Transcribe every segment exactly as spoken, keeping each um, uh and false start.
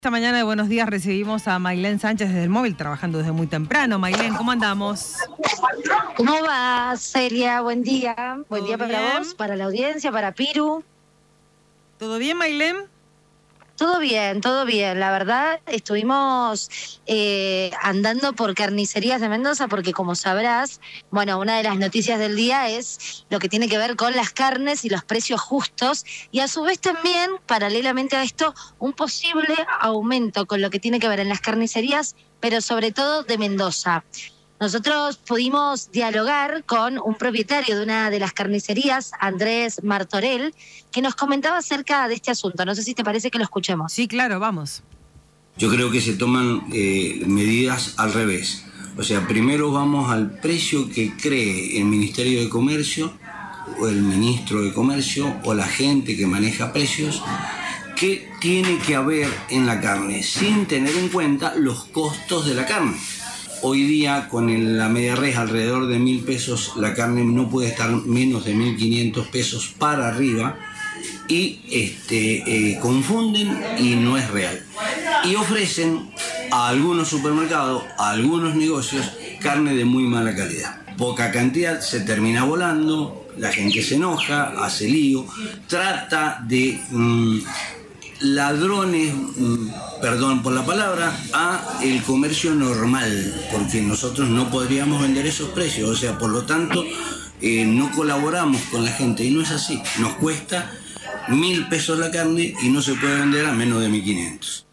Esta mañana de Buenos Días recibimos a Maylén Sánchez desde el móvil, trabajando desde muy temprano. Maylén, ¿cómo andamos? ¿Cómo va, Celia? Buen día. Buen día para bien? vos, para la audiencia, para Piru. ¿Todo bien, Maylén? Todo bien, todo bien. La verdad, estuvimos eh, andando por carnicerías de Mendoza porque, como sabrás, bueno, una de las noticias del día es lo que tiene que ver con las carnes y los precios justos y a su vez también, paralelamente a esto, un posible aumento con lo que tiene que ver en las carnicerías, pero sobre todo de Mendoza. Nosotros pudimos dialogar con un propietario de una de las carnicerías, Andrés Martorell, que nos comentaba acerca de este asunto. No sé si te parece que lo escuchemos. Sí, claro, vamos. Yo creo que se toman eh, medidas al revés. O sea, primero vamos al precio que cree el Ministerio de Comercio, o el Ministro de Comercio, o la gente que maneja precios, que tiene que haber en la carne, sin tener en cuenta los costos de la carne. Hoy día, con el, la media res alrededor de mil pesos, la carne no puede estar menos de mil quinientos pesos para arriba y este, eh, confunden y no es real. Y ofrecen a algunos supermercados, a algunos negocios, carne de muy mala calidad. Poca cantidad, se termina volando, la gente se enoja, hace lío, trata de... Mmm, ladrones, perdón por la palabra, a el comercio normal, porque nosotros no podríamos vender esos precios, o sea, por lo tanto, eh, no colaboramos con la gente, y no es así. Nos cuesta mil pesos la carne y no se puede vender a menos de mil quinientos.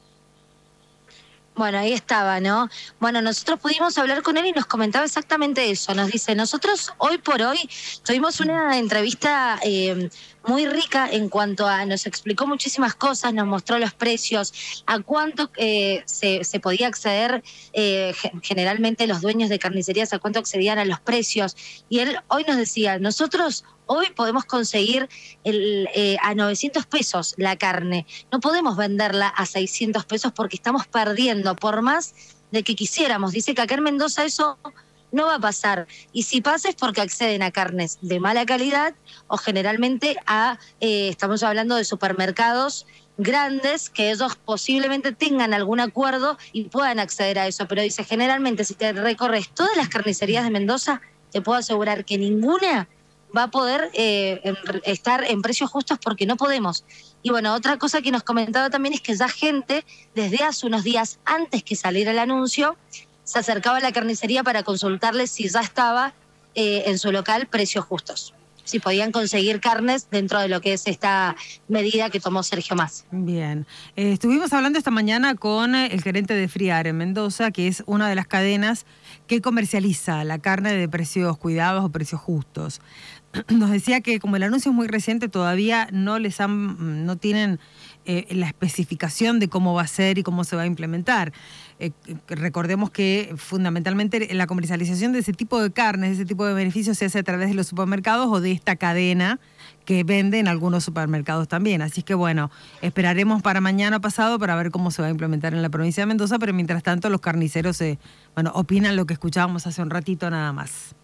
Bueno, ahí estaba, ¿no? Bueno, nosotros pudimos hablar con él y nos comentaba exactamente eso. Nos dice, nosotros hoy por hoy tuvimos una entrevista eh, muy rica en cuanto a, nos explicó muchísimas cosas, nos mostró los precios, a cuánto eh, se, se podía acceder, eh, generalmente los dueños de carnicerías, a cuánto accedían a los precios. Y él hoy nos decía, nosotros hoy podemos conseguir el, eh, a novecientos pesos la carne. No podemos venderla a seiscientos pesos porque estamos perdiendo por más de que quisiéramos. Dice que acá en Mendoza eso no va a pasar. Y si pasa es porque acceden a carnes de mala calidad o generalmente a, eh, estamos hablando de supermercados grandes que ellos posiblemente tengan algún acuerdo y puedan acceder a eso. Pero dice, generalmente si te recorres todas las carnicerías de Mendoza, te puedo asegurar que ninguna va a poder eh, en, estar en precios justos porque no podemos. Y bueno, otra cosa que nos comentaba también es que ya gente, desde hace unos días antes que saliera el anuncio, se acercaba a la carnicería para consultarles si ya estaba eh, en su local precios justos. Si podían conseguir carnes dentro de lo que es esta medida que tomó Sergio Massa. Bien. Eh, estuvimos hablando esta mañana con el gerente de Friar en Mendoza, que es una de las cadenas que comercializa la carne de precios cuidados o precios justos. Nos decía que como el anuncio es muy reciente, todavía no les han, no tienen eh, la especificación de cómo va a ser y cómo se va a implementar. Eh, recordemos que fundamentalmente la comercialización de ese tipo de carnes, de ese tipo de beneficios se hace a través de los supermercados o de esta cadena que vende en algunos supermercados también. Así que bueno, esperaremos para mañana pasado para ver cómo se va a implementar en la provincia de Mendoza, pero mientras tanto los carniceros eh, bueno, opinan lo que escuchábamos hace un ratito nada más.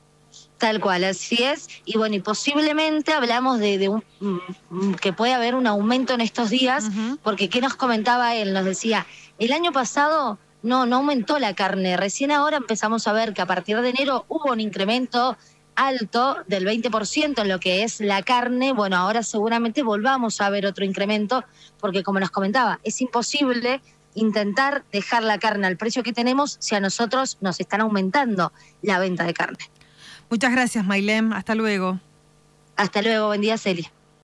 Tal cual, así es. Y bueno, y posiblemente hablamos de, de un que puede haber un aumento en estos días, uh-huh. Porque ¿qué nos comentaba él? Nos decía, el año pasado no, no aumentó la carne. Recién ahora empezamos a ver que a partir de enero hubo un incremento alto del veinte por ciento en lo que es la carne. Bueno, ahora seguramente volvamos a ver otro incremento, porque como nos comentaba, es imposible intentar dejar la carne al precio que tenemos si a nosotros nos están aumentando la venta de carne. Muchas gracias, Maylén. Hasta luego. Hasta luego. Buen día, Celia.